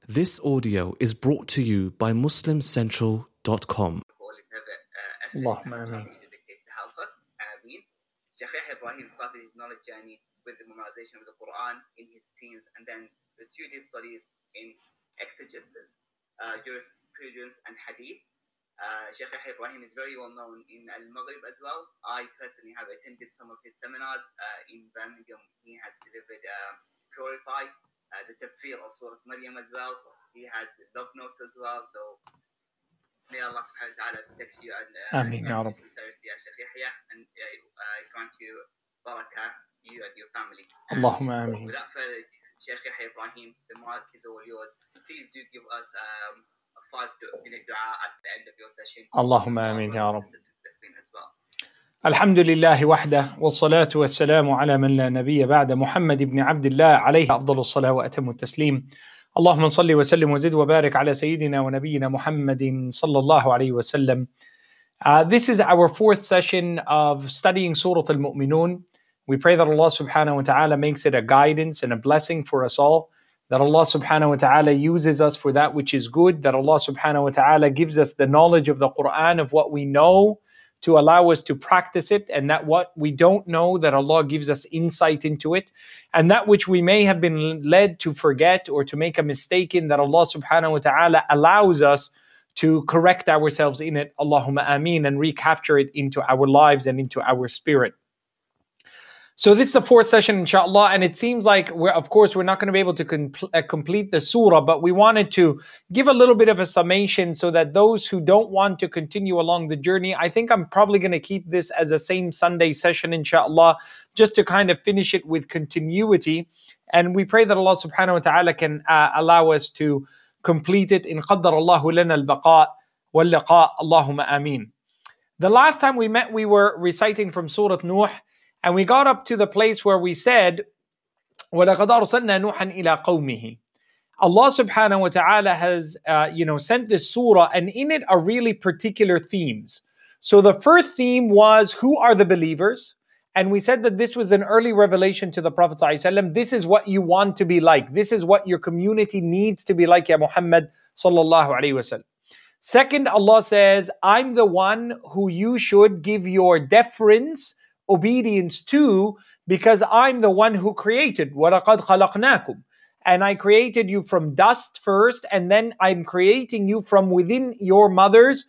This audio is brought to you by MuslimCentral.com. Always have Allahumma a ameen. dedicate to help us. Ameen. Sheikh Yahya Ibrahim started his knowledge journey with the memorization of the Quran in his teens and then pursued his studies in exegesis, jurisprudence and hadith. Sheikh Yahya Ibrahim is very well known in Al-Maghrib as well. I personally have attended some of his seminars in Birmingham. He has delivered Purify, the tafsir of Surah Maryam as well. He has love notes as well. So may Allah subhanahu wa ta'ala protect you and Ameen, Ya grant Rabb. you sincerity, Ya Shaykh Yahya, and grant you barakah, you and your family. Allahumma ameen. Without further ado, Shaykh Yahya Ibrahim, the mic is all yours. Please do give us a 5-minute dua at the end of your session. Allahumma ameen, Ya Rabb. As well. الحمد لله وحده والصلاة والسلام على من لا نبي بعد محمد بن عبد الله عليه أفضل الصلاة وأتم التسليم. اللهم صل وسلم وزد وبارك على سيدنا ونبينا محمد صلى الله عليه وسلم. This is our fourth session of studying Surah Al-Mu'minun. We pray that Allah subhanahu wa ta'ala makes it a guidance and a blessing for us all. That Allah subhanahu wa ta'ala uses us for that which is good. That Allah subhanahu wa ta'ala gives us the knowledge of the Quran, of what we know, to allow us to practice it, and that what we don't know, that Allah gives us insight into it, and that which we may have been led to forget or to make a mistake in, that Allah subhanahu wa ta'ala allows us to correct ourselves in it, Allahumma ameen, and recapture it into our lives and into our spirit. So this is the fourth session, inshallah, and it seems like we're not going to be able to complete the surah, but we wanted to give a little bit of a summation so that those who don't want to continue along the journey, I think I'm probably going to keep this as a same Sunday session, inshallah, just to kind of finish it with continuity. And we pray that Allah subhanahu wa ta'ala can allow us to complete it. In qaddar Allahu lana al-baqa wal-liqa, Allahumma ameen. The last time we met, we were reciting from Surah Nuh, and we got up to the place where we said, وَلَقَدْ أَرْسَلْنَا نُوحًا إِلَىٰ قَوْمِهِ. Allah subhanahu wa ta'ala has sent this surah, and in it are really particular themes. So the first theme was, who are the believers? And we said that this was an early revelation to the Prophet ﷺ. This is what you want to be like. This is what your community needs to be like, Ya Muhammad sallallahu alayhi wa sallam. Second, Allah says, I'm the one who you should give your deference, obedience to, because I'm the one who created. وَلَقَدْ خَلَقْنَاكُمْ. And I created you from dust first, and then I'm creating you from within your mothers,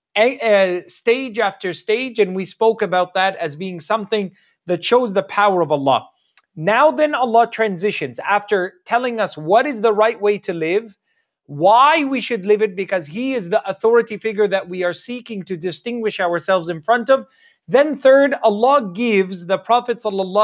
stage after stage, and we spoke about that as being something that shows the power of Allah. Now then Allah transitions, after telling us what is the right way to live, why we should live it, because He is the authority figure that we are seeking to distinguish ourselves in front of. Then third, Allah gives the Prophet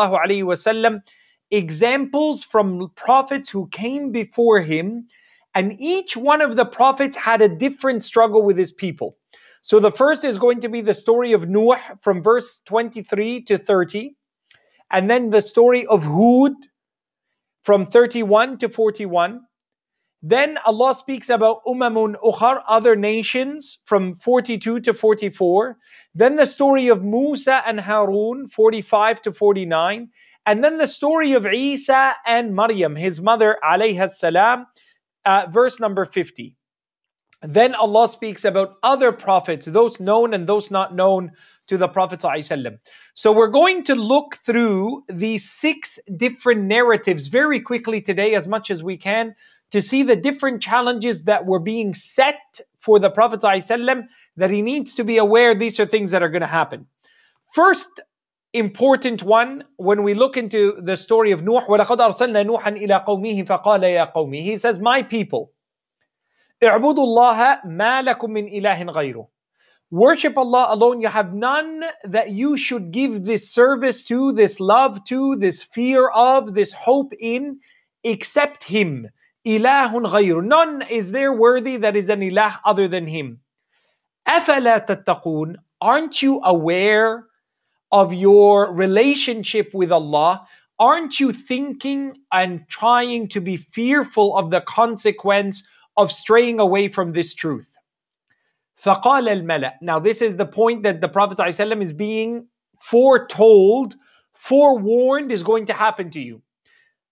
ﷺ examples from prophets who came before him, and each one of the prophets had a different struggle with his people. So the first is going to be the story of Nuh from verse 23 to 30, and then the story of Hud from 31 to 41. Then Allah speaks about umamun ukhar, other nations, from 42 to 44. Then the story of Musa and Harun, 45 to 49. And then the story of Isa and Maryam, his mother, alayha salam, verse number 50. Then Allah speaks about other prophets, those known and those not known to the Prophet ﷺ. So we're going to look through these 6 different narratives very quickly today, as much as we can, to see the different challenges that were being set for the Prophet ﷺ, that he needs to be aware these are things that are going to happen. First important one, when we look into the story of Nuh, وَلَقَدْ أَرْسَلْنَا نُوحًا إِلَىٰ قَوْمِهِ فَقَالَ يَا قَوْمِ. He says, my people, اعْبُدُوا اللَّهَ مَا لَكُم مِّنْ إِلَٰهٍ غَيْرُهُ. Worship Allah alone. You have none that you should give this service to, this love to, this fear of, this hope in, except Him. Ilahun ghayru. None is there worthy that is an ilah other than Him. أَفَلَا تَتَّقُونَ. Aren't you aware of your relationship with Allah? Aren't you thinking and trying to be fearful of the consequence of straying away from this truth? فَقَالَ الْمَلَأ. Now this is the point that the Prophet ﷺ is being foretold, forewarned is going to happen to you.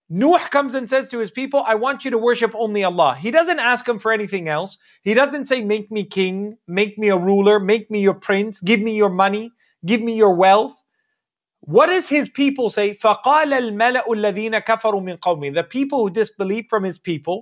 Nuh comes and says to his people, I want you to worship only Allah. He doesn't ask them for anything else. He doesn't say, make me king, make me a ruler, make me your prince, give me your money, give me your wealth. What does his people say? فَقَالَ الْمَلَأُ الَّذِينَ كَفَرُوا مِنْ قَوْمِهِ. The people who disbelieve from his people,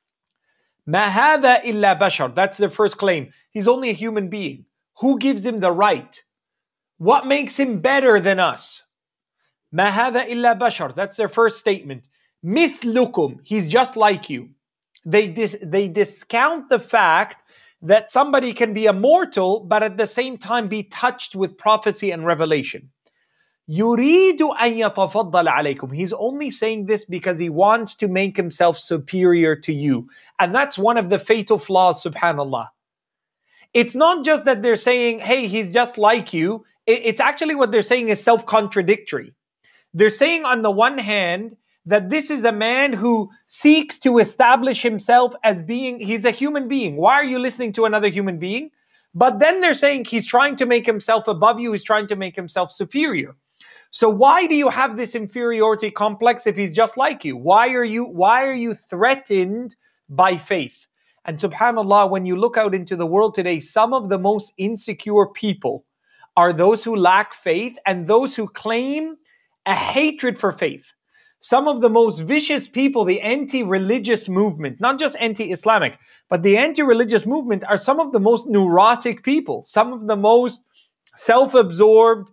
مَا هَذَا إِلَّا بَشَرٌ. That's their first claim. He's only a human being. Who gives him the right? What makes him better than us? مَا هَذَا إِلَّا بَشَرٌ. That's their first statement. مِثْلُكُمْ. He's just like you. They discount the fact that somebody can be immortal, but at the same time be touched with prophecy and revelation. يُرِيدُ أَن يَتَفَضَّلَ عَلَيْكُمْ. He's only saying this because he wants to make himself superior to you. And that's one of the fatal flaws, subhanAllah. It's not just that they're saying, hey, he's just like you. It's actually what they're saying is self-contradictory. They're saying on the one hand that this is a man who seeks to establish himself as being, he's a human being. Why are you listening to another human being? But then they're saying he's trying to make himself above you. He's trying to make himself superior. So why do you have this inferiority complex if he's just like you? Why are you threatened by faith? And subhanAllah, when you look out into the world today, some of the most insecure people are those who lack faith and those who claim a hatred for faith. Some of the most vicious people, the anti-religious movement, not just anti-Islamic, but the anti-religious movement are some of the most neurotic people, some of the most self-absorbed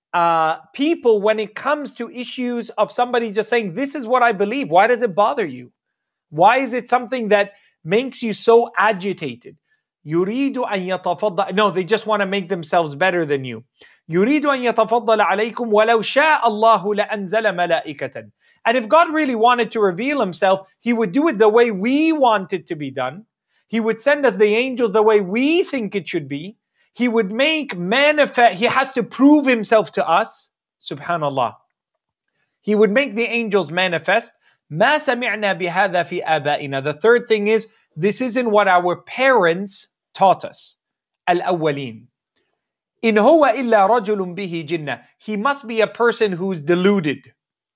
people when it comes to issues of somebody just saying, this is what I believe. Why does it bother you? Why is it something that makes you so agitated? يُرِيدُ أَن يَتَفَضَّلَ. No, they just want to make themselves better than you. يُرِيدُ أَن يَتَفَضَّلَ عَلَيْكُمْ وَلَوْ شَاءَ اللَّهُ لَأَنزَلَ مَلَائِكَةً. And if God really wanted to reveal himself, he would do it the way we want it to be done. He would send us the angels the way we think it should be. He would make manifest, he has to prove himself to us. Subhanallah. He would make the angels manifest. مَا سَمِعْنَا بِهَذَا فِي آبَائِنَا. The third thing is, this isn't what our parents taught us. Al-awwaleen. إِنْ هُوَ إِلَّا رَجُلٌ بِهِ جِنَّةٌ. He must be a person who's deluded.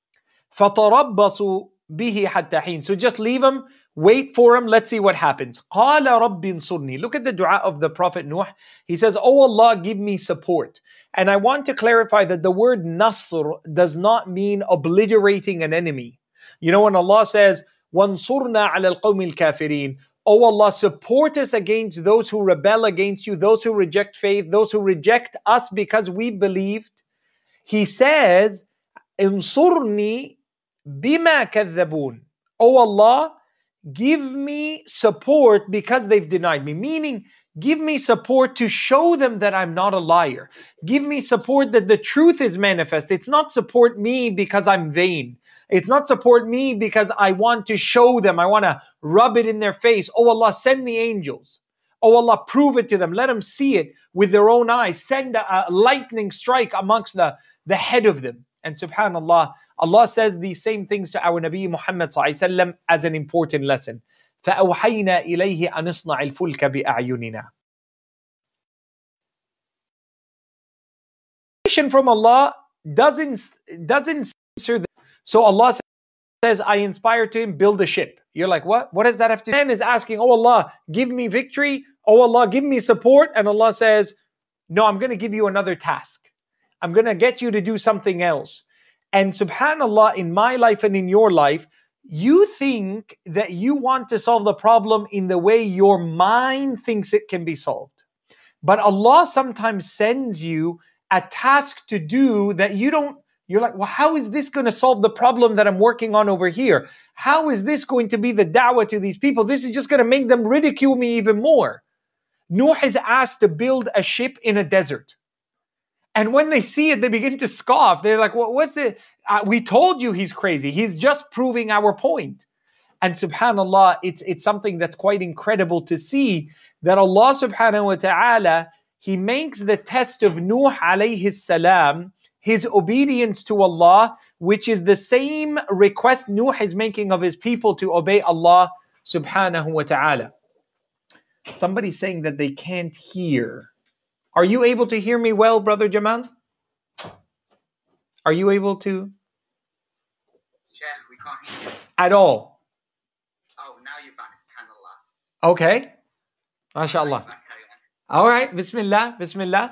فَتَرَبَّصُوا بِهِ حَتَّى حِينٍ. So just leave him, wait for him, let's see what happens. قَالَ رَبِّ انصُرْنِي. Look at the dua of the Prophet Nuh. He says, oh Allah, give me support. And I want to clarify that the word nasr does not mean obliterating an enemy. You know when Allah says, وَانصُرْنَا عَلَى الْقَوْمِ الْكَافِرِينَ. Oh Allah, support us against those who rebel against you, those who reject faith, those who reject us because we believed. He says, انصرني بما كذبون. Oh Allah, give me support because they've denied me. Meaning, give me support to show them that I'm not a liar. Give me support that the truth is manifest. It's not support me because I'm vain. It's not support me because I want to show them. I want to rub it in their face. Oh Allah, send the angels. Oh Allah, prove it to them. Let them see it with their own eyes. Send a lightning strike amongst the head of them. And subhanallah, Allah says these same things to our Nabi Muhammad ﷺ as an important lesson. فَأَوْحَيْنَا إِلَيْهِ أَنِ اصْنَعِ الْفُلْكَ بِأَعْيُنِنَا. From Allah doesn't answer. So Allah says, I inspired to him, build a ship. You're like, what? What does that have to do? Man is asking, oh Allah, give me victory. Oh Allah, give me support. And Allah says, no, I'm going to give you another task. I'm going to get you to do something else. And subhanallah, in my life and in your life, you think that you want to solve the problem in the way your mind thinks it can be solved. But Allah sometimes sends you a task to do that you're like, well, how is this going to solve the problem that I'm working on over here? How is this going to be the da'wah to these people? This is just going to make them ridicule me even more. Nuh is asked to build a ship in a desert. And when they see it, they begin to scoff. They're like, well, what's it? We told you he's crazy. He's just proving our point. And subhanallah, it's something that's quite incredible to see that Allah subhanahu wa ta'ala, He makes the test of Nuh alayhi salam, his obedience to Allah, which is the same request Nuh is making of his people to obey Allah subhanahu wa ta'ala. Somebody's saying that they can't hear. Are you able to hear me well, Brother Jamal? Are you able to? Sheikh, we can't hear you. At all. Oh, now you're back, subhanallah. Okay. MashaAllah. All right. Bismillah. Bismillah.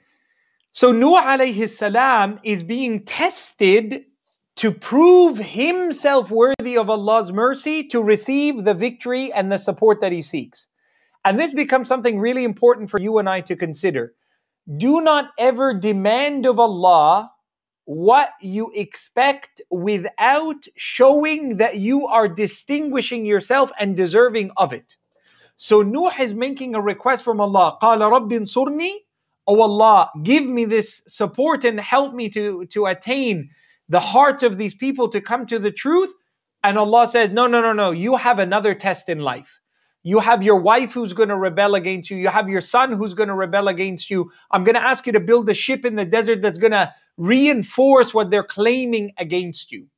So Nuh alayhi salam is being tested to prove himself worthy of Allah's mercy to receive the victory and the support that he seeks. And this becomes something really important for you and I to consider. Do not ever demand of Allah what you expect without showing that you are distinguishing yourself and deserving of it. So Nuh is making a request from Allah. قَالَ رَبِّ انصُرْنِي. Oh Allah, give me this support and help me to attain the hearts of these people to come to the truth. And Allah says, no. You have another test in life. You have your wife who's going to rebel against you. You have your son who's going to rebel against you. I'm going to ask you to build a ship in the desert that's going to reinforce what they're claiming against you.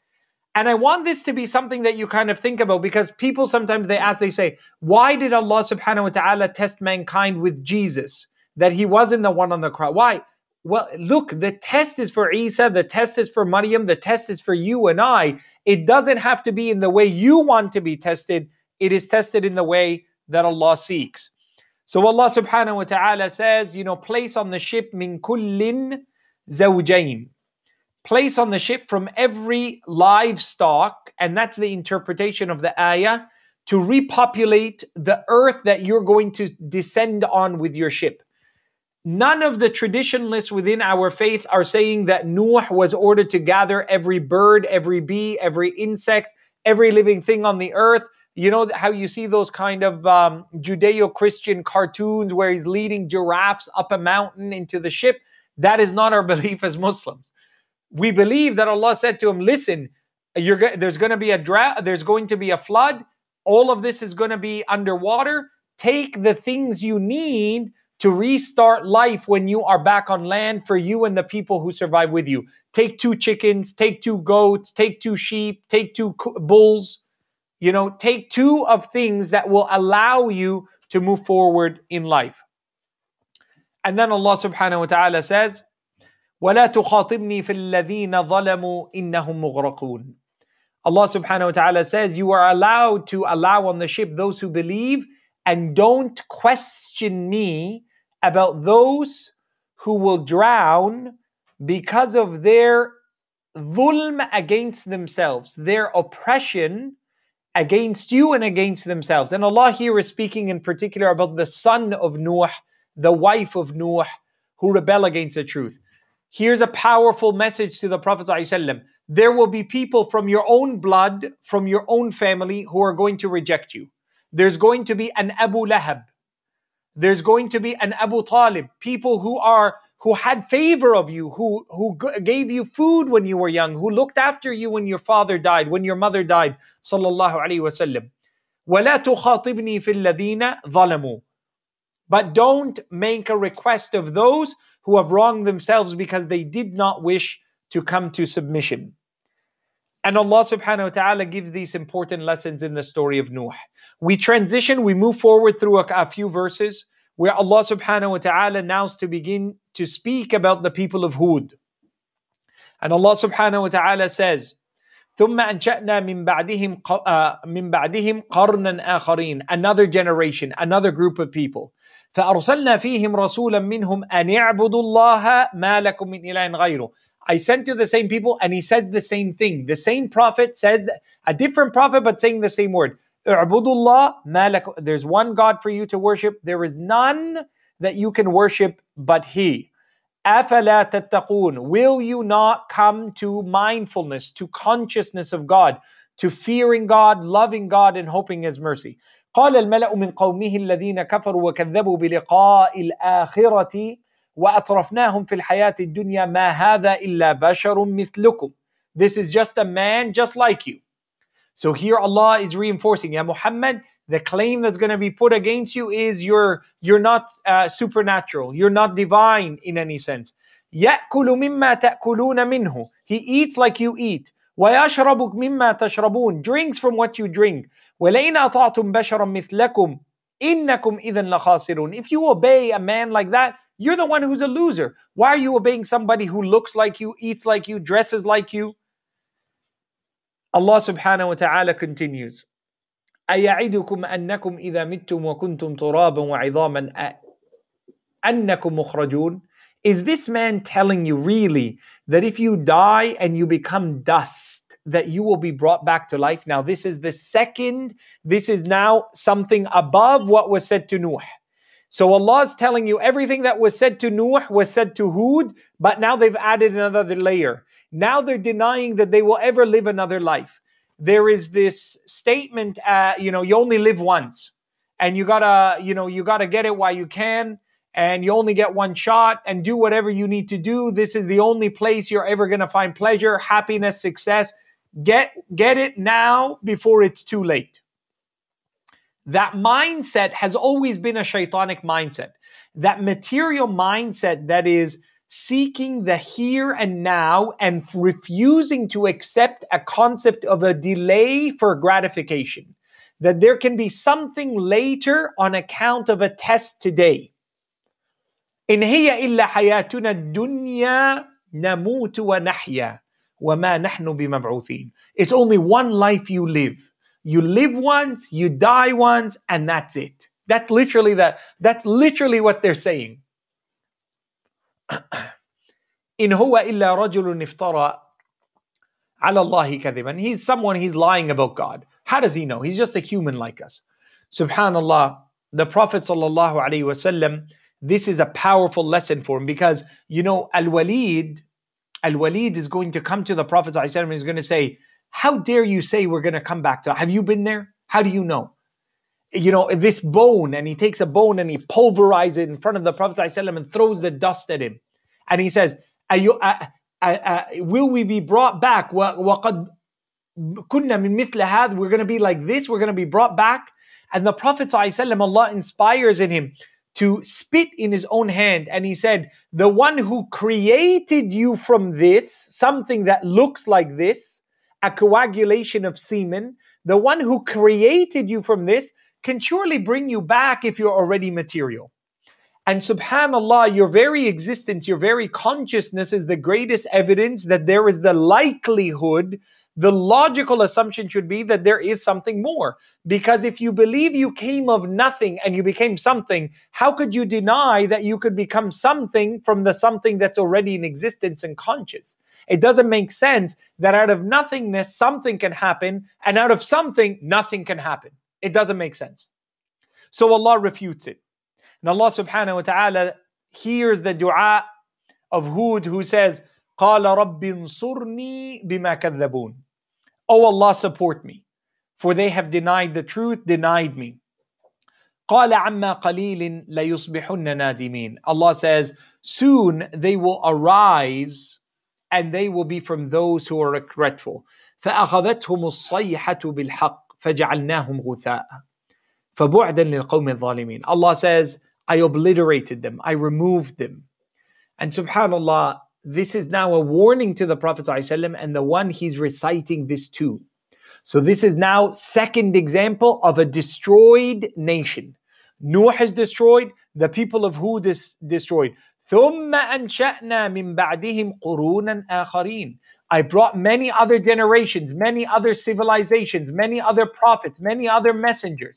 And I want this to be something that you kind of think about, because people sometimes they say, why did Allah subhanahu wa ta'ala test mankind with Jesus? That he wasn't the one on the cross. Why? Well, look, the test is for Isa, the test is for Maryam, the test is for you and I. It doesn't have to be in the way you want to be tested. It is tested in the way that Allah seeks. So Allah subhanahu wa ta'ala says, place on the ship min kullin zawjayn. Place on the ship from every livestock, and that's the interpretation of the ayah, to repopulate the earth that you're going to descend on with your ship. None of the traditionalists within our faith are saying that Nuh was ordered to gather every bird, every bee, every insect, every living thing on the earth. You know how you see those kind of Judeo-Christian cartoons where he's leading giraffes up a mountain into the ship? That is not our belief as Muslims. We believe that Allah said to him, listen, there's going to be a drought, there's going to be a flood, all of this is going to be underwater. Take the things you need to restart life when you are back on land for you and the people who survive with you. Take 2 chickens, take 2 goats, take 2 sheep, take 2 bulls. Take 2 of things that will allow you to move forward in life. And then Allah subhanahu wa ta'ala says, وَلَا تُخَاطِبْنِي فِي الَّذِينَ ظَلَمُوا إِنَّهُمْ مُغْرَقُونَ. Allah subhanahu wa ta'ala says, you are allowed to allow on the ship those who believe, and don't question me about those who will drown because of their dhulm against themselves, their oppression against you and against themselves. And Allah here is speaking in particular about the son of Nuh, the wife of Nuh, who rebel against the truth. Here's a powerful message to the Prophet ﷺ. There will be people from your own blood, from your own family, who are going to reject you. There's going to be an Abu Lahab. There's going to be an Abu Talib. People who had favor of you, who gave you food when you were young, who looked after you when your father died, when your mother died. Sallallahu alaihi wasallam. وَلَا تُخَاطِبْنِي فِي الَّذِينَ ظَلَمُوا. But don't make a request of those who have wronged themselves because they did not wish to come to submission. And Allah subhanahu wa ta'ala gives these important lessons in the story of Nuh. We move forward through a few verses where Allah subhanahu wa ta'ala now to begin to speak about the people of Hud. And Allah subhanahu wa ta'ala says, ثُمَّ أَنْشَأْنَا مِنْ بَعْدِهِمْ قَرْنًا آخَرِينَ. Another generation, another group of people. فَأَرْسَلْنَا فِيهِمْ رَسُولًا مِّنْهُمْ أَنِ اعْبُدُوا اللَّهَ مَا لَكُمْ مِنْ إِلَهٍ غَيْرُهُ. I sent to the same people, and he says the same thing. The same prophet says, a different prophet, but saying the same word. اعْبُدُوا اللَّهَ مَا لَكُمْ. There's one God for you to worship. There is none that you can worship but He. أَفَلَا تَتَّقُونَ. Will you not come to mindfulness, to consciousness of God, to fearing God, loving God, and hoping His mercy? قال الملأ من قومه الذين كفروا وكذبوا بلقاء الآخرة وأطرفناهم في الحياة الدنيا ما هذا إلا بشر مثلكم. This is just a man just like you. So here Allah is reinforcing, Ya Muhammad, the claim that's going to be put against you is you're not supernatural, you're not divine in any sense. يأكل مما تأكلون منه. He eats like you eat. ويشرب مما تشربون. Drinks from what you drink. وَلَئِنْ أَطَعْتُمْ بَشَرًا مِثْلَكُمْ إِنَّكُمْ إِذًا لَخَاسِرُونَ. If you obey a man like that, you're the one who's a loser. Why are you obeying somebody who looks like you, eats like you, dresses like you? Allah subhanahu wa ta'ala continues, أَيَعِدُكُمْ أَنَّكُمْ إِذَا مِتُّمْ وَكُنْتُمْ تُرَابًا وَعِظَامًا أَنَّكُمْ مُخْرَجُونَ? Is this man telling you really that if you die and you become dust, that you will be brought back to life? Now this is now something above what was said to Nuh. So Allah is telling you everything that was said to Nuh was said to Hud, but now they've added another layer. Now they're denying that they will ever live another life. There is this statement, you only live once, and you gotta get it while you can, and you only get one shot, and do whatever you need to do. This is the only place you're ever gonna find pleasure, happiness, success. Get it now before it's too late. That mindset has always been a shaitanic mindset. That material mindset that is seeking the here and now and refusing to accept a concept of a delay for gratification. That there can be something later on account of a test today. إن هي إلا حياتنا الدنيا نموت ونحيا وما نحن بمبعوثين. It's only one life you live. You live once, you die once, and that's it. That's literally what they're saying. إن هو إلا رجل افترى على الله كذبا. He's lying about God. How does he know? He's just a human like us. Subhanallah, the Prophet sallallahu alaihi wasallam, this is a powerful lesson for him, because Al-Walid is going to come to the Prophet sallallahu alaihi wasallam and he's going to say, how dare you say we're going to come back to? Have you been there? How do you know? This bone, and he takes a bone and he pulverizes it in front of the Prophet ﷺ and throws the dust at him. And he says, will we be brought back? وَقَدْ كُنَّا مِن مِثْلَ هَذَا. We're going to be like this. We're going to be brought back. And the Prophet ﷺ, Allah inspires in him to spit in his own hand. And he said, the one who created you from this, something that looks like this, a coagulation of semen, the one who created you from this can surely bring you back if you're already material. And subhanallah, your very existence, your very consciousness is the greatest evidence that there is the likelihood, the logical assumption should be that there is something more. Because if you believe you came of nothing and you became something, how could you deny that you could become something from the something that's already in existence and conscious? It doesn't make sense that out of nothingness, something can happen, and out of something, nothing can happen. It doesn't make sense. So Allah refutes it. And Allah subhanahu wa ta'ala hears the dua of Hud, who says, قَالَ رَبِّ انصُرْنِي بِمَا كَذَّبُونَ. Oh Allah, support me, for they have denied the truth, denied me. قَالَ عَمَّا قَلِيلٍ لَيُصْبِحُنَّ نَادِمِينَ. Allah says, soon they will arise and they will be from those who are regretful. فَأَخَذَتْهُمُ الصَّيْحَةُ بِالْحَقِّ فَجَعَلْنَاهُمْ غُثَاءً فَبُعْدًا لِلْقَوْمِ الظَّالِمِينَ. Allah says, I obliterated them, I removed them. And subhanallah, this is now a warning to the Prophet ﷺ and the one he's reciting this to. So this is now second example of a destroyed nation. Nuh is destroyed, the people of Hud is destroyed. ثُمَّ أَنْشَأْنَا مِنْ بَعْدِهِمْ قُرُونًا آخَرِينَ. I brought many other generations, many other civilizations, many other prophets, many other messengers.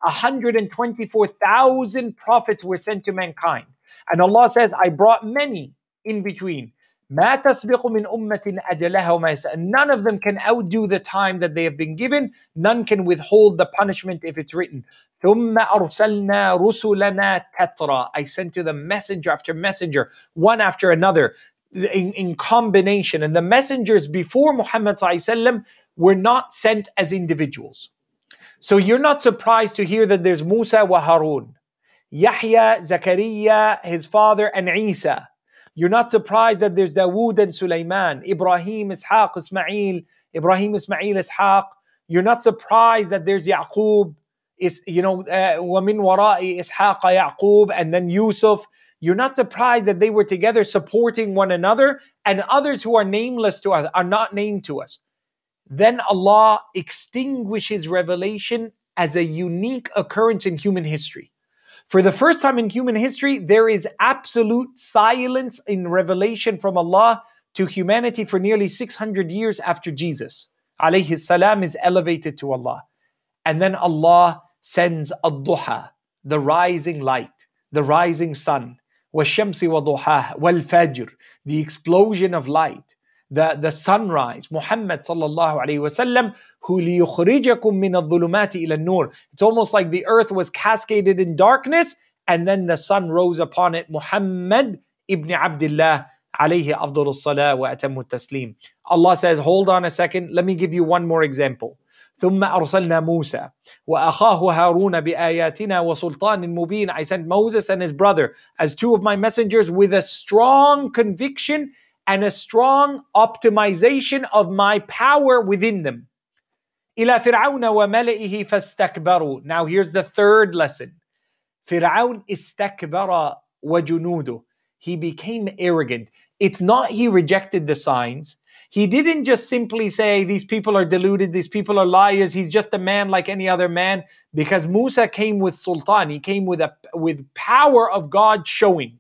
124,000 prophets were sent to mankind. And Allah says, I brought many in between. مَا تَسْبِقُ مِنْ أُمَّةٍ أَجَلَهَا وَمَا يَسْأَلُونَ. None of them can outdo the time that they have been given. None can withhold the punishment if it's written. ثُمَّ أَرْسَلْنَا رُسُلَنَا تَتْرَى. I sent to them messenger after messenger, one after another, in combination. And the messengers before Muhammad ﷺ were not sent as individuals. So you're not surprised to hear that there's Musa wa Harun, Yahya, Zakaria, his father, and Isa. You're not surprised that there's Dawood and Sulaiman, Ibrahim, Ishaq, Ismail, Ishaq. You're not surprised that there's Yaqub, وَمِن وَرَاءِ إِسْحَاقَ Yaqub, and then Yusuf. You're not surprised that they were together supporting one another, and others who are nameless to us, are not named to us. Then Allah extinguishes revelation as a unique occurrence in human history. For the first time in human history, there is absolute silence in revelation from Allah to humanity for nearly 600 years after Jesus. alayhi salam is elevated to Allah. And then Allah sends ad-duha, the rising light, the rising sun, wa-shamsi wa-duhaha, wal-fajr, the explosion of light, the sunrise, Muhammad sallallahu alayhi wasallam, who liyukhrijakum min adh-dhulumati ila an-nur. It's almost like the earth was cascaded in darkness and then the sun rose upon it, Muhammad ibn Abdullah alayhi afdalu salah wa atammu taslim. Allah says, hold on a second, let me give you one more example. ثم أرسلنا موسى وأخاه هارون بآياتنا وسلطان مبين. I sent Moses and his brother as two of my messengers with a strong conviction and a strong optimization of my power within them. إلى فرعون وملئه فاستكبروا. Now here's the third lesson. فرعون استكبر وجنوده. He became arrogant. It's not he rejected the signs. He didn't just simply say, these people are deluded, these people are liars, he's just a man like any other man. Because Musa came with sultan, he came with power of God showing.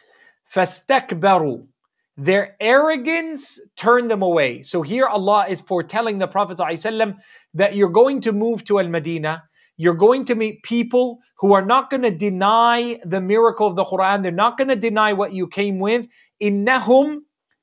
فَاسْتَكْبَرُوا. Their arrogance turned them away. So here Allah is foretelling the Prophet ﷺ that you're going to move to Al-Madinah, you're going to meet people who are not going to deny the miracle of the Quran, they're not going to deny what you came with. إِنَّهُمْ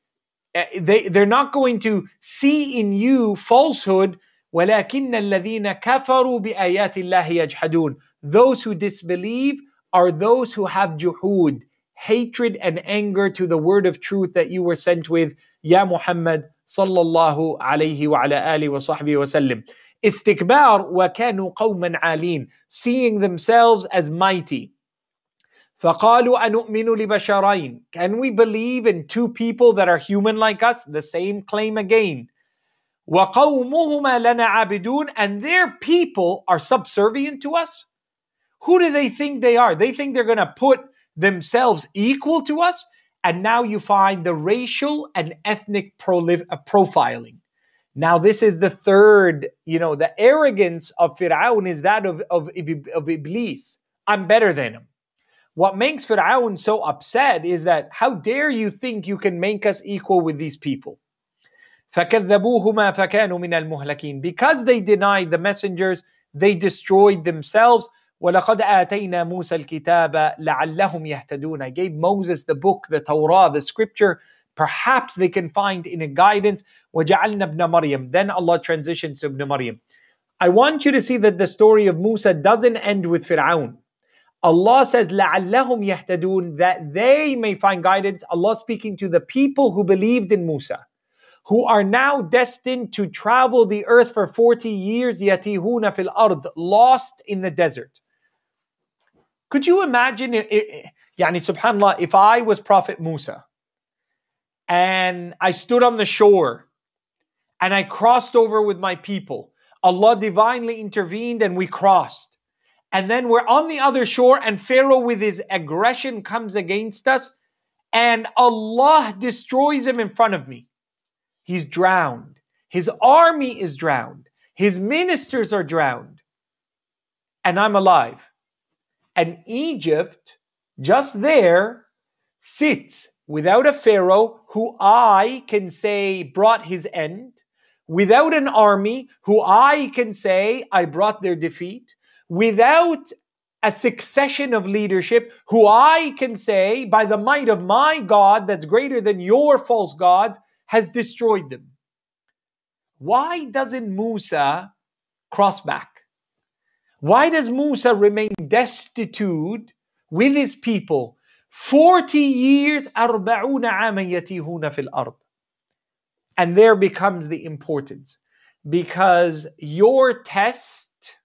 they're not going to see in you falsehood. وَلَكِنَّ الَّذِينَ كَفَرُوا بِآيَاتِ اللَّهِ يَجْحَدُونَ. Those who disbelieve are those who have juhud, hatred and anger to the word of truth that you were sent with, Ya Muhammad sallallahu alayhi wa ala alihi wa sahbihi wa sallam. Istikbar وَكَانُوا قَوْمًا عَالِينَ. Seeing themselves as mighty. فَقَالُوا أَنُؤْمِنُ لِبَشَرَيْنِ. Can we believe in two people that are human like us? The same claim again. وَقَوْمُهُمَا لَنَا عَابِدُونَ. And their people are subservient to us? Who do they think they are? They think they're going to put themselves equal to us? And now you find the racial and ethnic profiling. Now this is the third, the arrogance of Fir'aun is that of Iblis. I'm better than him. What makes Fir'aun so upset is that how dare you think you can make us equal with these people? فَكَذَّبُوهُمَا فَكَانُوا مِنَ الْمُهْلَكِينَ. Because they denied the messengers, they destroyed themselves. وَلَقَدْ آتَيْنَا مُوسَى الْكِتَابَ لَعَلَّهُمْ يَهْتَدُونَ. I gave Moses the book, the Torah, the scripture. Perhaps they can find in a guidance. وَجَعَلْنَا ابْنَ مَرْيَمَ. Then Allah transitions to Ibn Maryam. I want you to see that the story of Musa doesn't end with Fir'aun. Allah says, لَعَلَّهُمْ يَهْتَدُونَ, that they may find guidance. Allah speaking to the people who believed in Musa, who are now destined to travel the earth for 40 years, يَتِيهُونَ فِي الْأَرْضِ, lost in the desert. Could you imagine, subhanAllah, if I was Prophet Musa, and I stood on the shore, and I crossed over with my people, Allah divinely intervened and we crossed. And then we're on the other shore and Pharaoh with his aggression comes against us and Allah destroys him in front of me. He's drowned. His army is drowned. His ministers are drowned. And I'm alive. And Egypt, just there, sits without a Pharaoh who I can say brought his end, without an army who I can say I brought their defeat, without a succession of leadership who I can say, by the might of my God that's greater than your false God, has destroyed them. Why doesn't Musa cross back? Why does Musa remain destitute with his people 40 years, 40 عاما يتيهون في الأرض? And there becomes the importance. Because your test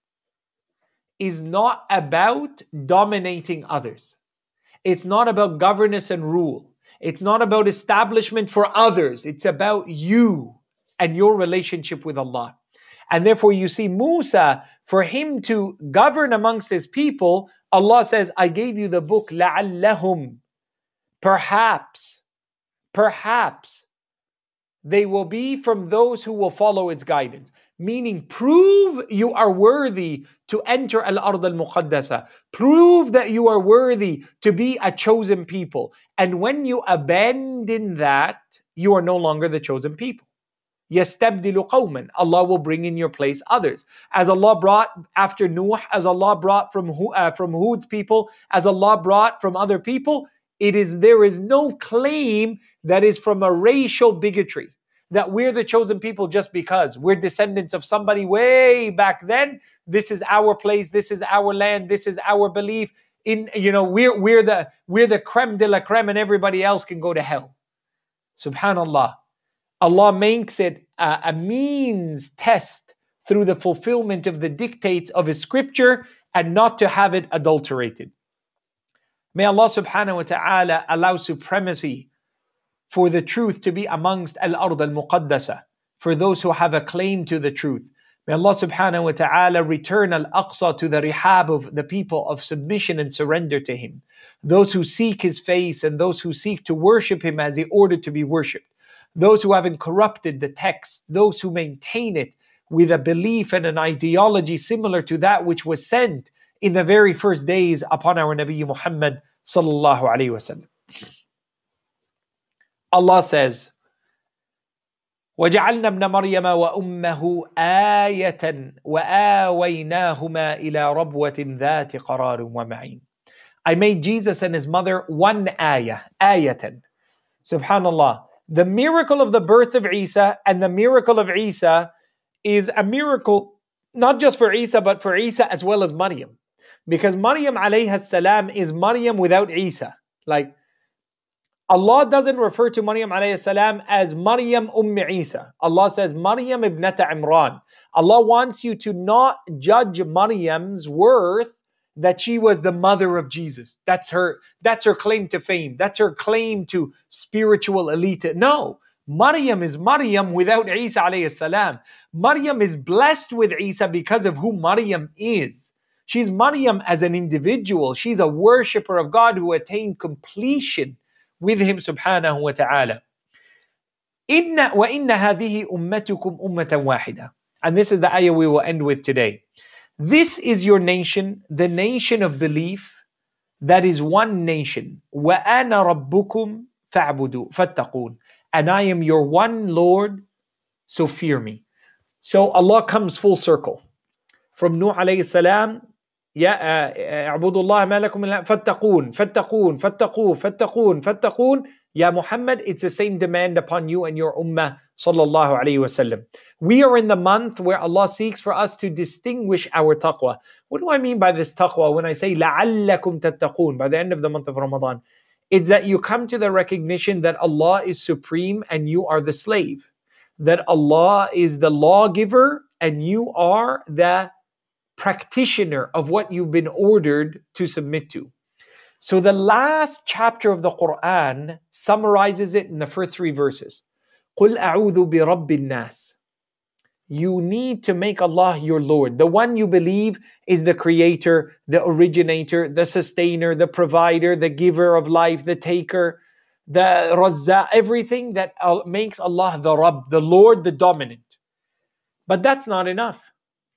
is not about dominating others. It's not about governance and rule. It's not about establishment for others. It's about you and your relationship with Allah. And therefore you see Musa, for him to govern amongst his people, Allah says, I gave you the book, لَعَلَّهُمْ. Perhaps they will be from those who will follow its guidance. Meaning, prove you are worthy to enter Al-Ard Al-Muqaddasa. Prove that you are worthy to be a chosen people. And when you abandon that, you are no longer the chosen people. يَسْتَبْدِلُ قَوْمًا. Allah will bring in your place others. As Allah brought after Nuh, as Allah brought from Hud's people, as Allah brought from other people, there is no claim that is from a racial bigotry, that we're the chosen people just because we're descendants of somebody way back then. This is our place, this is our land, this is our belief. We're the creme de la creme, and everybody else can go to hell. Subhanallah. Allah makes it a means test through the fulfillment of the dictates of His scripture and not to have it adulterated. May Allah subhanahu wa ta'ala allow supremacy for the truth to be amongst al-ard al-muqaddasa, for those who have a claim to the truth. May Allah subhanahu wa ta'ala return al-Aqsa to the rihab of the people of submission and surrender to Him. Those who seek His face and those who seek to worship Him as He ordered to be worshipped. Those who haven't corrupted the text, those who maintain it with a belief and an ideology similar to that which was sent in the very first days upon our Nabi Muhammad sallallahu alayhi wa sallam. Allah says, وَجَعَلْنَا ابْنَ مَرْيَمَ وَأُمَّهُ آيَةً وَآوَيْنَاهُمَا إِلَى رَبْوَةٍ ذَاتِ قَرَارٍ وَمَعِينٍ. I made Jesus and His mother one ayah, ayatan. Subhanallah. The miracle of the birth of Isa and the miracle of Isa is a miracle not just for Isa, but for Isa as well as Maryam. Because Maryam alayha salam is Maryam without Isa. Like, Allah doesn't refer to Maryam alayhi salam as Maryam Isa. Allah says Maryam ibnata Imran. Allah wants you to not judge Maryam's worth that she was the mother of Jesus. That's her claim to fame. That's her claim to spiritual elite. No, Maryam is Maryam without Isa alayhi salam. Maryam is blessed with Isa because of who Maryam is. She's Maryam as an individual. She's a worshipper of God who attained completion with Him subhanahu wa ta'ala. وَإِنَّ هَذِهِ أُمَّتُكُمْ أُمَّةً وَاحِدَةً. And this is the ayah we will end with today. This is your nation, the nation of belief, that is one nation. وَأَنَا رَبُّكُمْ فَاتَّقُونَ. And I am your one Lord, so fear me. So Allah comes full circle. From Nuh alayhi salam, اعبدوا الله ما لكم من فاتقون. Ya Muhammad, it's the same demand upon you and your ummah sallallahu alayhi wasallam. We are in the month where Allah seeks for us to distinguish our taqwa. What do I mean by this taqwa when I say لَعَلَّكُمْ تَتَّقُونَ by the end of the month of Ramadan? It's that you come to the recognition that Allah is supreme and you are the slave. That Allah is the lawgiver and you are the practitioner of what you've been ordered to submit to. So the last chapter of the Quran summarizes it in the first 3 verses. قُلْ أَعُوذُ بِرَبِّ النَّاسِ. You need to make Allah your Lord. The one you believe is the creator, the originator, the sustainer, the provider, the giver of life, the taker, the Razzaq, everything that makes Allah the Rabb, the Lord, the dominant. But that's not enough.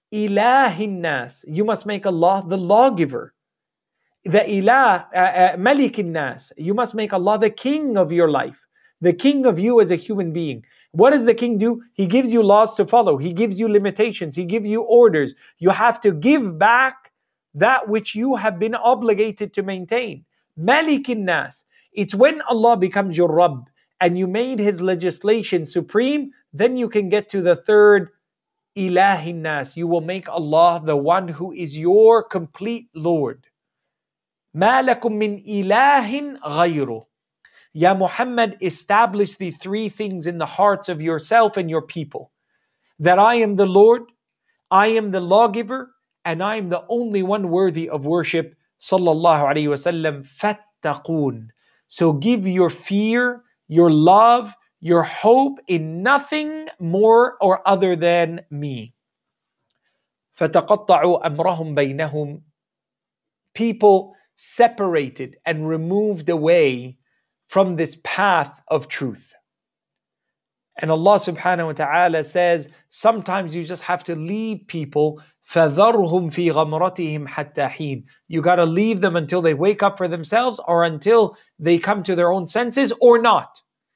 Ilahin nas. You must make Allah the lawgiver. The Ilah, Malikin nas. You must make Allah the king of your life. The king of you as a human being. What does the king do? He gives you laws to follow. He gives you limitations. He gives you orders. You have to give back that which you have been obligated to maintain. Malikin nas. It's when Allah becomes your Rabb and you made His legislation supreme, then you can get to the third Ilahin nas. You will make Allah the one who is your complete Lord. مَا لَكُم مِّن إِلَهٍ غَيْرُهُ. Ya Muhammad, establish the 3 things in the hearts of yourself and your people. That I am the Lord, I am the lawgiver, and I am the only one worthy of worship. Sallallahu alayhi wasallam. Fattaqun. So give your fear, your love, your hope in nothing more or other than me. فَتَقَطَّعُوا أَمْرَهُمْ بَيْنَهُمْ. People separated and removed away from this path of truth. And Allah subhanahu wa ta'ala says, sometimes you just have to leave people. فَذَرْهُمْ فِي غَمْرَتِهِمْ حَتَّى حِينٍ. You got to leave them until they wake up for themselves or until they come to their own senses or not.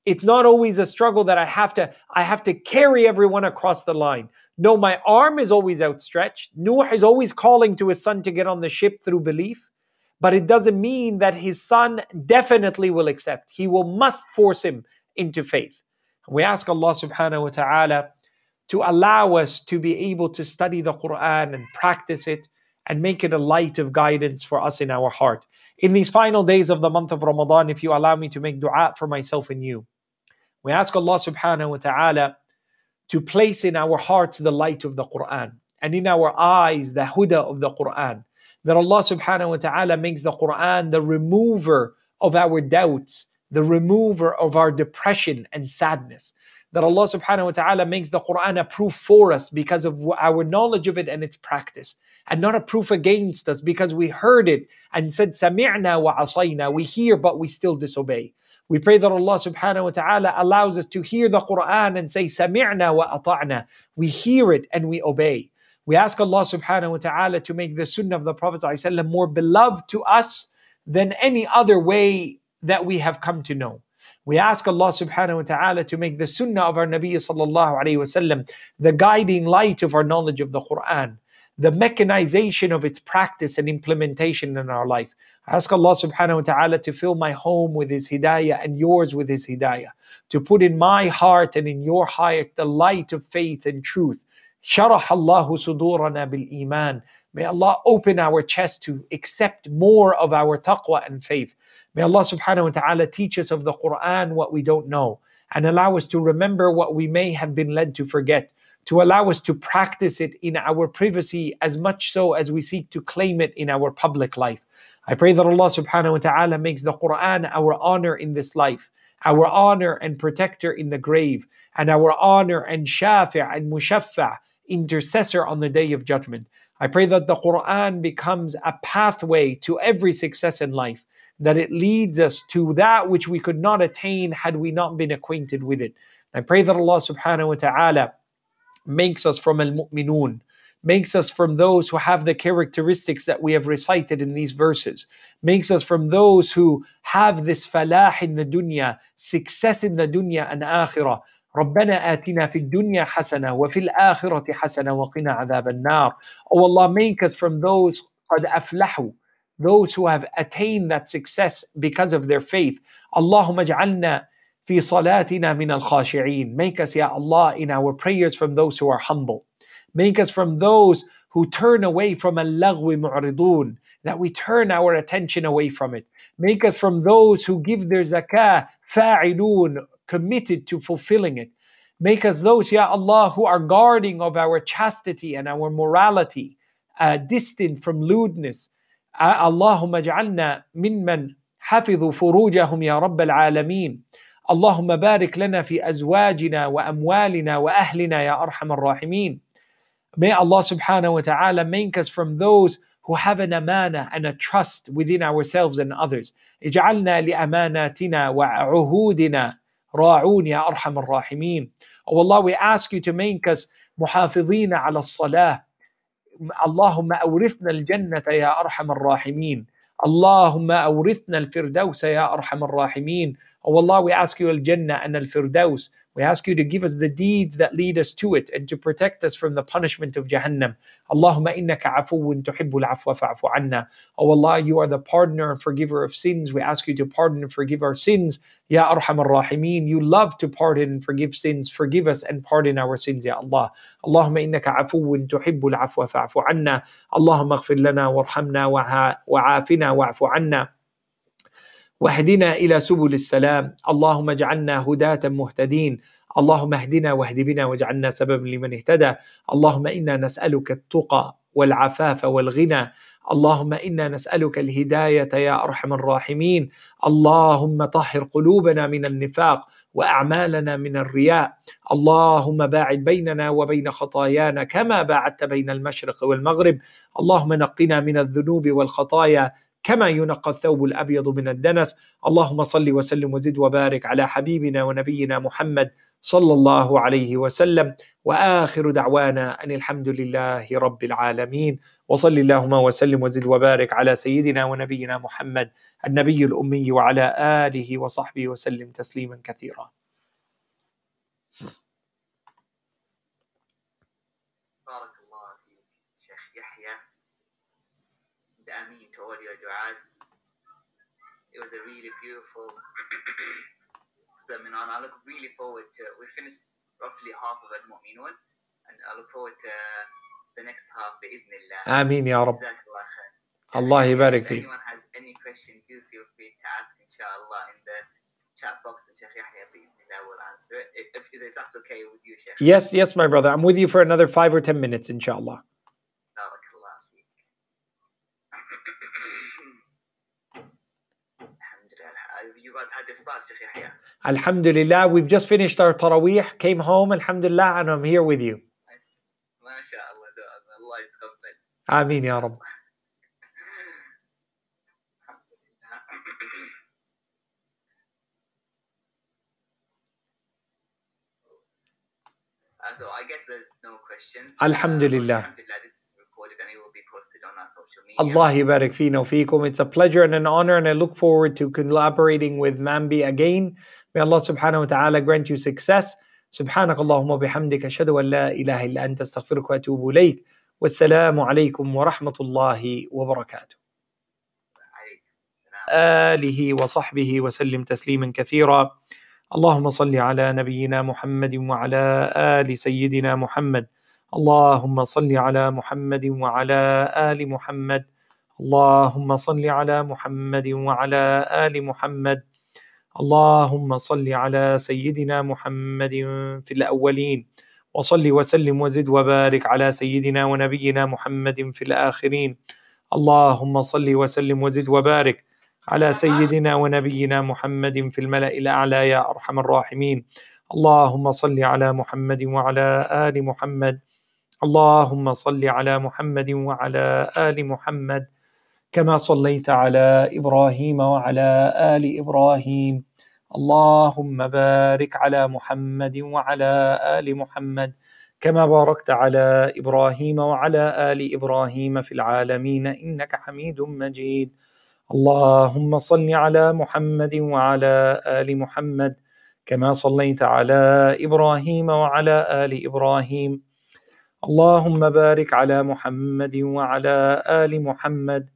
It's not always a struggle that I have to carry everyone across the line. No, my arm is always outstretched. Nuh is always calling to his son to get on the ship through belief. But it doesn't mean that his son definitely will accept. He must force him into faith. We ask Allah subhanahu wa ta'ala to allow us to be able to study the Quran and practice it and make it a light of guidance for us in our heart. In these final days of the month of Ramadan, if you allow me to make dua for myself and you, we ask Allah subhanahu wa ta'ala to place in our hearts the light of the Quran and in our eyes the huda of the Quran. That Allah subhanahu wa ta'ala makes the Quran the remover of our doubts, the remover of our depression and sadness. That Allah subhanahu wa ta'ala makes the Quran a proof for us because of our knowledge of it and its practice, and not a proof against us because we heard it and said, Sami'na wa asayna, we hear but we still disobey. We pray that Allah subhanahu wa ta'ala allows us to hear the Quran and say, Sami'na wa ata'na, we hear it and we obey. We ask Allah subhanahu wa ta'ala to make the sunnah of the Prophet ﷺ more beloved to us than any other way that we have come to know. We ask Allah subhanahu wa ta'ala to make the sunnah of our Nabi sallallahu alayhi wa sallam the guiding light of our knowledge of the Quran, the mechanization of its practice and implementation in our life. I ask Allah subhanahu wa ta'ala to fill my home with His hidayah and yours with His hidayah, to put in my heart and in your heart the light of faith and truth. Sharah Allahu sudurana bil iman. May Allah open our chest to accept more of our taqwa and faith. May Allah subhanahu wa ta'ala teach us of the Quran what we don't know, and allow us to remember what we may have been led to forget, to allow us to practice it in our privacy as much so as we seek to claim it in our public life. I pray that Allah subhanahu wa ta'ala makes the Quran our honor in this life, our honor and protector in the grave, and our honor and shafi' and mushaffa' intercessor on the day of judgment. I pray that the Quran becomes a pathway to every success in life, that it leads us to that which we could not attain had we not been acquainted with it. I pray that Allah subhanahu wa ta'ala makes us from al-mu'minun, makes us from those who have the characteristics that we have recited in these verses, makes us from those who have this falah in the dunya, success in the dunya and akhirah. ربنا آتنا في الدنيا حسنة وفي الآخرة حسنة وقنا عذاب النار. Oh Allah, make us from those قد أفلحوا, those who have attained that success because of their faith. اللهم اجعلنا في صلاتنا من الخاشعين. Make us, Ya Allah, in our prayers from those who are humble. Make us from those who turn away from اللغو معرضون, that we turn our attention away from it. Make us from those who give their zakah فاعلون, committed to fulfilling it. Make us those, Ya Allah, who are guarding of our chastity and our morality, distant from lewdness. Allahumma ja'alna mimman hafidhu furujahum ya Rabbal Alameen. Allahumma barik lana fi azwajina wa amwalina wa ahlina ya Arhamar Rahimin. May Allah subhanahu wa ta'ala make us from those who have an amana and a trust within ourselves and others. Ij'alna li amanatina wa uhudina راعون يا أرحم الراحمين. Oh Allah, we ask you to make us محافظين على الصلاة. اللهم أورثنا الجنة يا أرحم الراحمين. اللهم أورثنا الفردوس يا أرحم الراحمين. Oh Allah, we ask you al-Jannah and al-Firdaus. We ask you to give us the deeds that lead us to it and to protect us from the punishment of Jahannam. Allahumma innaka afuwun tuhibbul afwa fa'fu anna. Oh Allah, you are the pardoner and forgiver of sins. We ask you to pardon and forgive our sins. Ya Arhamar Rahimin, you love to pardon and forgive sins. Forgive us and pardon our sins, Ya Allah. Allahumma innaka afuwun tuhibbul afwa fa'fu anna. Allahumma ighfir lana warhamna wa'afina wa'fu anna. واهدنا إلى سبل السلام. اللهم اجعلنا هداة مهتدين. اللهم اهدنا واهد بنا واجعلنا سببا لمن اهتدى. اللهم إنا نسألك التقى والعفاف والغنى. اللهم إنا نسألك الهداية يا أرحم الراحمين. اللهم طهر قلوبنا من النفاق وأعمالنا من الرياء. اللهم باعد بيننا وبين خطايانا كما باعدت بين المشرق والمغرب. اللهم نقنا من الذنوب والخطايا كما ينقى الثوب الأبيض من الدنس. اللهم صل وسلم وزد وبارك على حبيبنا ونبينا محمد صلى الله عليه وسلم. وآخر دعوانا أن الحمد لله رب العالمين. وصل اللهم وسلم وزد وبارك على سيدنا ونبينا محمد النبي الأمي وعلى آله وصحبه وسلم تسليما كثيرا. بارك الله فيك شيخ يحيى. Ameen to all your du'as. It was a really beautiful seminar, and I look really forward to. We finished roughly half of Al-Mu'minun, and I look forward to the next half. بإذن الله. آمين يا رب. جزاك الله خير. الله يبارك If فيك. anyone has any question, do feel free to ask, inshallah, in the chat box, and Sheikh Yahya will answer it. If that's okay with you, Sheikh. Yes, my brother. I'm with you for another 5 or 10 minutes, inshallah. Barakallah feek. Alhamdulillah. You guys had your start, Sheikh Yahya. Alhamdulillah, we've just finished our Taraweeh, came home, Alhamdulillah, and I'm here with you. MashaAllah, Allah yataqabbal. Ameen ya Rabb. So I guess there's no questions. Alhamdulillah. Alhamdulillah, this is recorded and it will be posted on our social media. Allah yabarak feena wa feekum. It's a pleasure and an honor, and I look forward to collaborating with Mambi again. May Allah subhanahu wa ta'ala grant you success. سبحانك اللهم وبحمدك أشهد أن لا إله إلا أنت أستغفرك وأتوب إليك. والسلام عليكم ورحمة الله وبركاته. آله وصحبه وسلم تسليما كثيرا. اللهم صل على نبينا محمد وعلى آل سيدنا محمد. اللهم صل على محمد وعلى آل محمد. اللهم صل على محمد وعلى آل محمد. اللهم صل على سيدنا محمد في الأولين، وصل وسلم وزد وبارك على سيدنا ونبينا محمد في الآخرين. اللهم صل وسلم وزد وبارك على سيدنا ونبينا محمد في الملأ الأعلى يا أرحم الراحمين. اللهم صل على محمد وعلى آل محمد. اللهم صل على محمد وعلى آل محمد كما صليت على إبراهيم وعلى آل إبراهيم. اللهم بارك على محمد وعلى آل محمد كما باركت على إبراهيم وعلى آل إبراهيم في العالمين إنك حميد مجيد. اللهم صل على محمد وعلى آل محمد كما صليت على إبراهيم وعلى آل إبراهيم. اللهم بارك على محمد وعلى آل محمد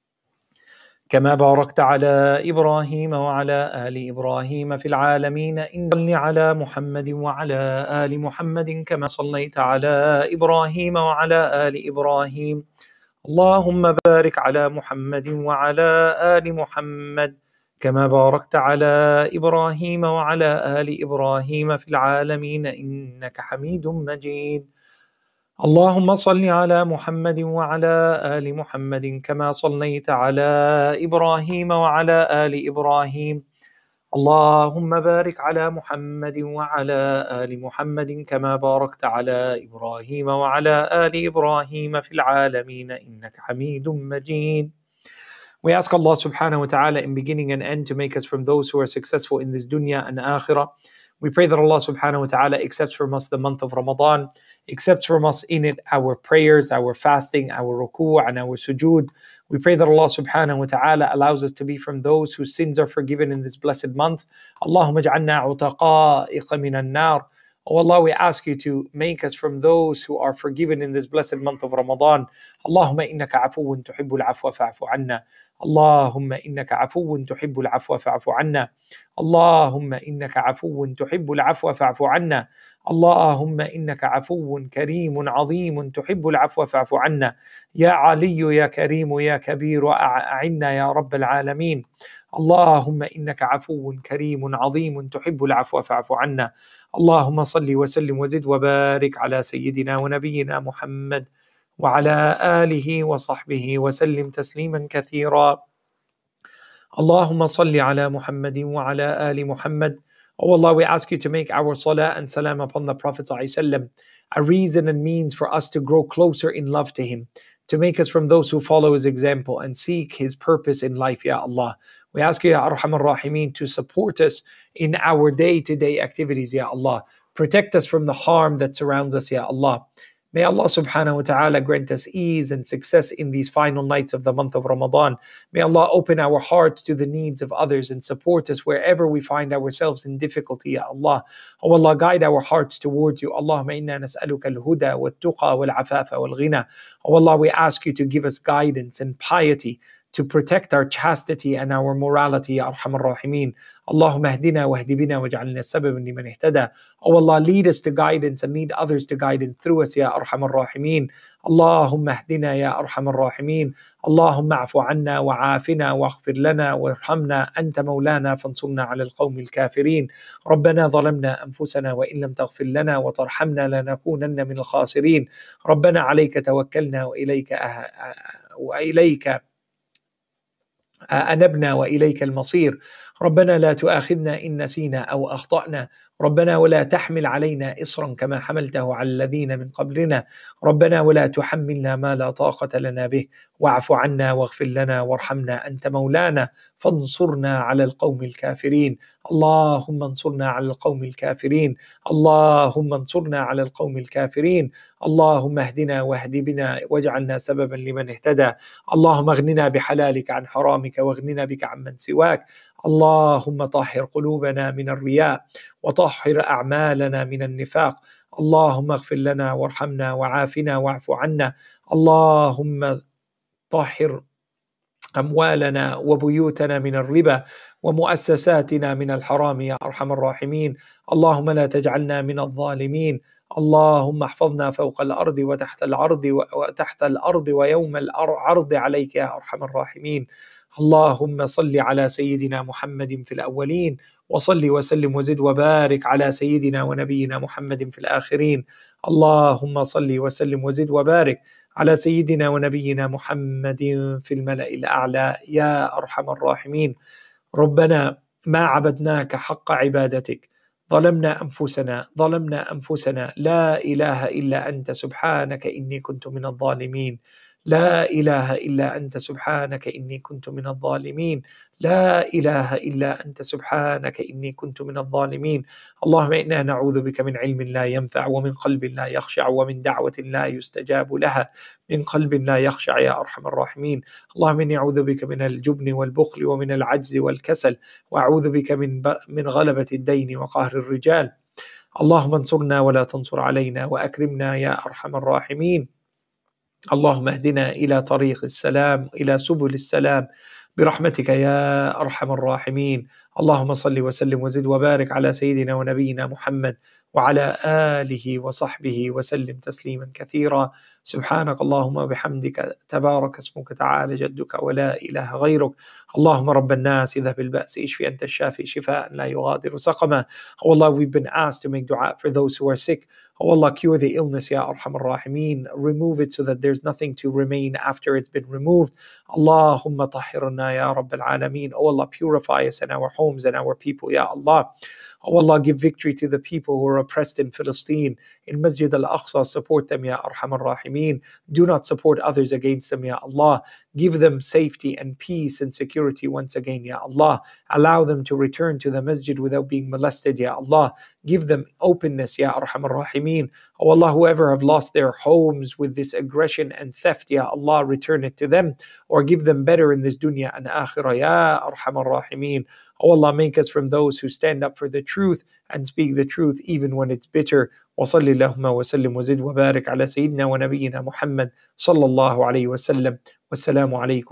كما باركت على إبراهيم وعلى آل إبراهيم في العالمين إنك صل على محمد وعلى آل محمد كما صليت على إبراهيم وعلى آل إبراهيم. اللهم بارك على محمد وعلى آل محمد كما باركت على إبراهيم وعلى آل إبراهيم في العالمين إنك حميد مجيد. اللهم صل على محمد وعلى آل محمد كما صليت على إبراهيم وعلى آل إبراهيم. اللهم بارك على محمد وعلى آل محمد كما باركت على إبراهيم وعلى آل إبراهيم في العالمين إنك حميد مجيد. We ask Allah subhanahu wa ta'ala in beginning and end to make us from those who are successful in this dunya and akhirah. We pray that Allah subhanahu wa ta'ala accepts from us the month of Ramadan, accepts from us in it our prayers, our fasting, our ruku' and our sujood. We pray that Allah subhanahu wa ta'ala allows us to be from those whose sins are forgiven in this blessed month. Allahumma ja'alna utaqa'iqa minan nar. Oh Allah, we ask you to make us from those who are forgiven in this blessed month of Ramadan. Allahumma innaka afuwun tuhibbul afwa fa'fu anna. Allahumma innaka afuwun tuhibbul afwa fa'fu anna. Allahumma innaka afuwun tuhibbul afwa fa'fu anna. Allahumma innaka afuwun kareemun azeemun tuhibbul afwa fa'fu anna. Ya Aliyu ya Kareemu ya Kabiru a'inna ya Rabbal Alameen. اللهم إنك عفو كريم عظيم تحب العفو فاعف عنا. اللهم صل وسلم وزد وبارك على سيدنا ونبينا محمد وعلى آله وصحبه وسلم تسليما كثيرا. اللهم صل على محمد وعلى آل محمد. Oh Allah, we ask you to make our salah and salam upon the Prophet ﷺ a reason and means for us to grow closer in love to him, to make us from those who follow his example and seek his purpose in life, Ya Allah. We ask you, Ya Arhamar Rahimeen, to support us in our day-to-day activities, Ya Allah. Protect us from the harm that surrounds us, Ya Allah. May Allah subhanahu wa ta'ala grant us ease and success in these final nights of the month of Ramadan. May Allah open our hearts to the needs of others and support us wherever we find ourselves in difficulty, Ya Allah. Oh Allah, guide our hearts towards you. Allahumma inna nas'aluka al-huda wal-tuqa wal-afafa wal-ghina. Oh Allah, we ask you to give us guidance and piety to protect our chastity and our morality, Ya Arhamar Rahimeen. Allahumma ahdina wa ahdi bina waj'alna sababan liman ihtada. Oh Allah, lead us to guidance and lead others to guidance through us, Ya Arhamar Rahimeen. Allahumma ahdina ya Arhamar Rahimeen. Allahumma afu anna wa afina wa aghfir lana wa irhamna anta maulana fansurna ala al-qawmi al-kafirin. ربنا ظلمنا أنفسنا وإن لم تغفر لنا وترحمنا لنكونن من الخاسرين. ربنا عليك توكلنا وإليك أنبنا وإليك المصير. ربنا لا تؤاخذنا إن نسينا أو أخطأنا. ربنا ولا تحمل علينا إصرا كما حملته على الذين من قبلنا. ربنا ولا تحملنا ما لا طاقة لنا به. واعف عنا واغفر لنا وارحمنا أنت مولانا فانصرنا على القوم الكافرين. اللهم انصرنا على القوم الكافرين. اللهم انصرنا على القوم الكافرين. اللهم اهدنا واهد بنا واجعلنا سببا لمن اهتدى. اللهم اغننا بحلالك عن حرامك واغننا بك عمن سواك. اللهم طهر قلوبنا من الرياء وطهر أعمالنا من النفاق. اللهم اغفر لنا وارحمنا وعافنا واعف عنا. اللهم طهر أموالنا وبيوتنا من الربا ومؤسساتنا من الحرام يا أرحم الراحمين. اللهم لا تجعلنا من الظالمين. اللهم احفظنا فوق الأرض وتحت الأرض ويوم العرض عليك يا أرحم الراحمين. اللهم صل على سيدنا محمد في الأولين وصل وسلم وزد وبارك على سيدنا ونبينا محمد في الآخرين. اللهم صل وسلم وزد وبارك على سيدنا ونبينا محمد في الملأ الأعلى يا أرحم الراحمين. ربنا ما عبدناك حق عبادتك، ظلمنا أنفسنا، لا إله إلا أنت سبحانك إني كنت من الظالمين. لا إله إلا أنت سبحانك إني كنت من الظالمين. لا إله إلا أنت سبحانك إني كنت من الظالمين. اللهم إنا نعوذ بك من علم لا ينفع ومن قلب لا يخشع ومن دعوة لا يستجاب لها من قلب لا يخشع يا أرحم الراحمين. اللهم إني أعوذ بك من الجبن والبخل ومن العجز والكسل وأعوذ بك من غلبة الدين وقهر الرجال. اللهم انصرنا ولا تنصر علينا وأكرمنا يا أرحم الراحمين. اللهم اهدنا إلى طريق السلام إلى سبل السلام برحمتك يا أرحم الراحمين. اللهم صل وسلم وزد وبارك على سيدنا ونبينا محمد وعلى آله وصحبه وسلم تسليما كثيرا. سبحانك اللهم وبحمدك تبارك اسمك تعالى جدك ولا إله غيرك. اللهم رب الناس اذهب البأس اشفي أنت الشافي شفاء لا يغادر سقما. Oh Allah, we've been asked to make dua for those who are sick. Oh Allah, cure the illness, Ya Arhamar Rahimeen. Remove it so that there's nothing to remain after it's been removed. Allahumma tahhirna Ya Rabbil Alameen. Oh Allah, purify us and our homes and our people, Ya Allah. Oh Allah, give victory to the people who are oppressed in Palestine, in Masjid al-Aqsa. Support them, Ya Arhamar Rahimeen. Do not support others against them, Ya Allah. Give them safety and peace and security once again, Ya Allah. Allow them to return to the masjid without being molested, Ya Allah. Give them openness, Ya Arhamar Rahimeen. Oh Allah, whoever have lost their homes with this aggression and theft, Ya Allah, return it to them or give them better in this dunya and akhirah, Ya Arhamar Rahimeen. Oh Allah, make us from those who stand up for the truth and speak the truth even when it's bitter. وصل اللهم وسلم وزد وبارك على سيدنا ونبينا محمد صلى الله عليه وسلم. والسلام عليكم